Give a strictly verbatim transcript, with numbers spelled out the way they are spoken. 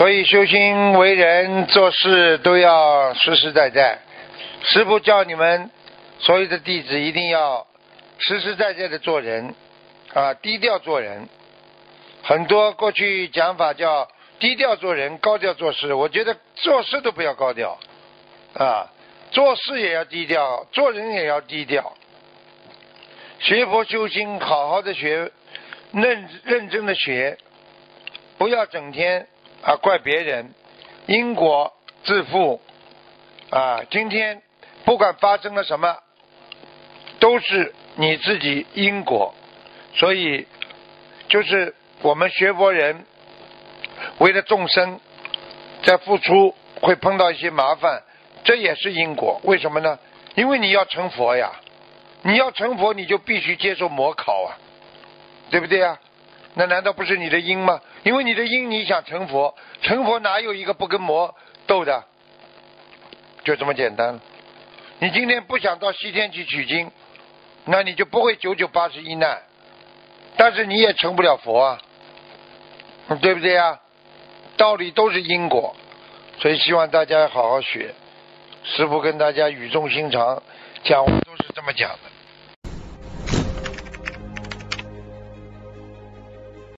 所以修心为人做事都要实实在在。师父叫你们所有的弟子一定要实实在在的做人啊，低调做人。很多过去讲法叫低调做人，高调做事。我觉得做事都不要高调啊，做事也要低调，做人也要低调。学佛修心，好好的学，认认真的学，不要整天啊怪别人，因果自负啊。今天不管发生了什么，都是你自己因果。所以就是我们学佛人为了众生在付出，会碰到一些麻烦，这也是因果。为什么呢？因为你要成佛呀，你要成佛你就必须接受魔考啊，对不对啊？那难道不是你的因吗？因为你的因你想成佛，成佛哪有一个不跟魔斗的？就这么简单。你今天不想到西天去取经，那你就不会九九八十一难，但是你也成不了佛啊，对不对啊？道理都是因果，所以希望大家好好学。师父跟大家语重心长讲，我都是这么讲的。